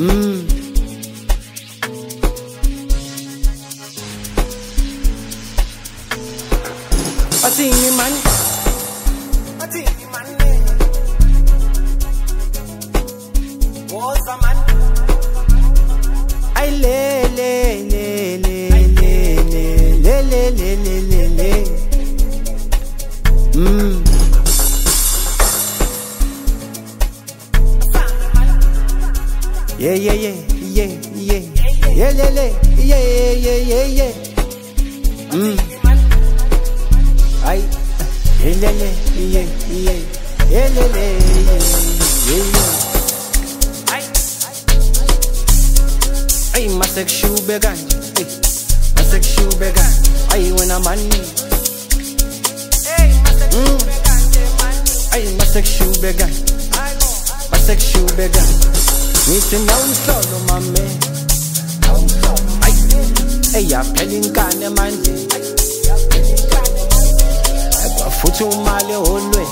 Atingi man, was a man. I le. Yeah. Ay, ay, masek shoe began, masek shoe began. Ay, when I'm money. Ay, masek shoe began, masek shoe began. Need to know solo, mame. Ay, ya pelin kane manje. Futhi umali olwe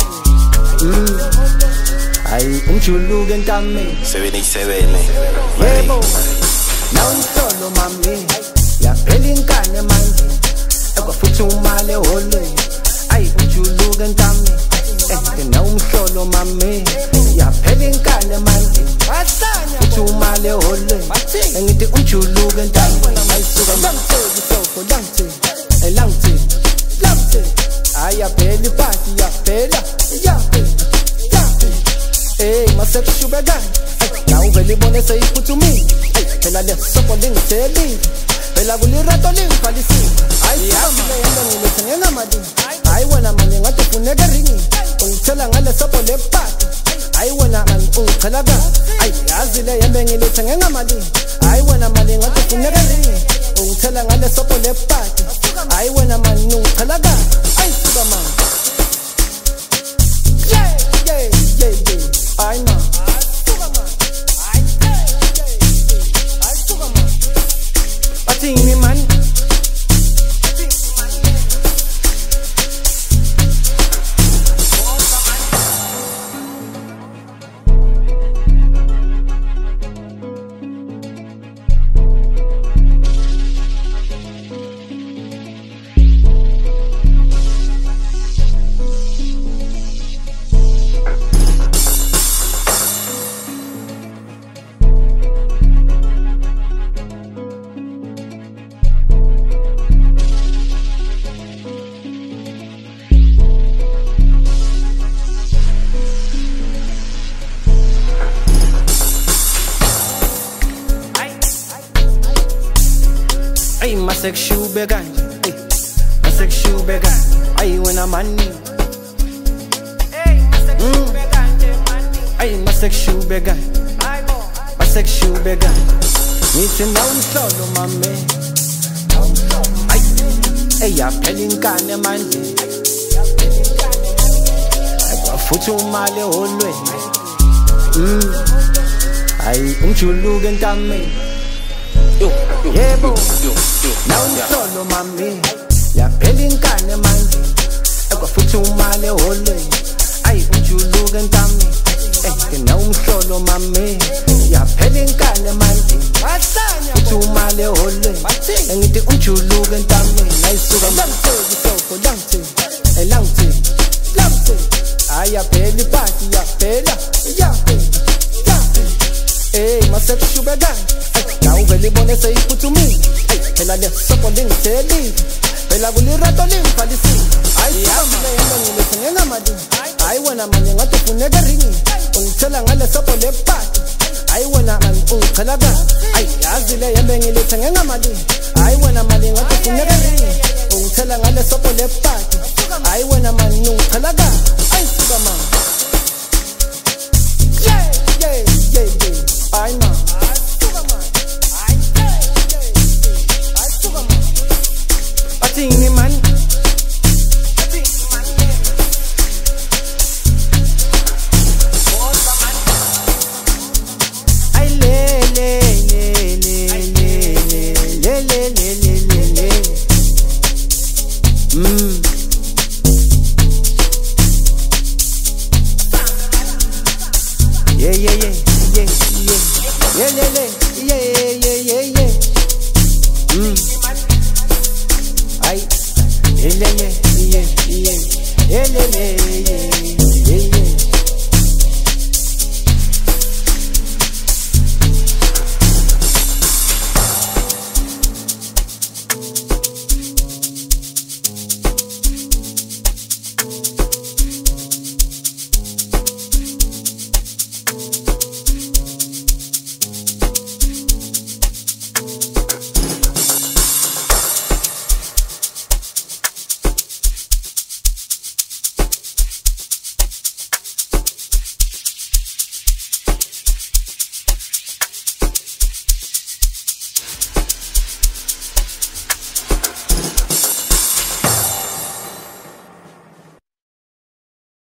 Ay umjuluke ntame 787 Yebo Na unsolo mami Yaphela inkane manje Futhi umali olwe Ay umjuluke ntame Na umhlolo mami Yaphela inkane manje Futhi umali olwe Ngithi umjuluke ntame Ayisuka langthe soko langthe Aya peli party ya pela Hey masek shubegan Na uveli bone say put to me Pela le soko ling teli Pela guli rato ling palisi Ay samile yenda ngile tengena madi Ay wana mani ngati funega ringi Ungtela ngale soko le party Ay wana man ungtelaga Ay azile yenda ngile tengena madi Ay wana mani ngati funega ringi Ungtela ngale soko le party Ay wana man ungtelaga Ay Superman Yeah I know Superman I Superman Atingi man Ay, masek shoe began. Masek shoe began. Ay, when I'm money. Ay, masek shoe began. Masek shoe began. Need to know solo, mame. Ay, ya pelin kane manje. Futhi umali olwe. Ay, umjuluke ntame. Yebo Na unsolo mami Yaphela inkane manje Futhi umali olwe Ay umjuluke ntame Na umhlolo mami Yaphela inkane manje Futhi umali olwe Ngithi umjuluke ntame Nayisuka langthe Ayaphela ipati yaphela Hey masek shubegan Na uveli bone say put to me Pela le soko ling teli Pela guli rato ling palisi Ay samile yenda ngile tengena madi Ay wana mani ngati funega ringi Ungtela ngale soko le pati Ay wana man ungtelaga Ay yazile yenda ngile tengena madi Ay wana mani ngati funega ringi Ungtela ngale soko le pati Ay wana man ungtelaga Ay Superman Yeah I know Atingi man Ay le lele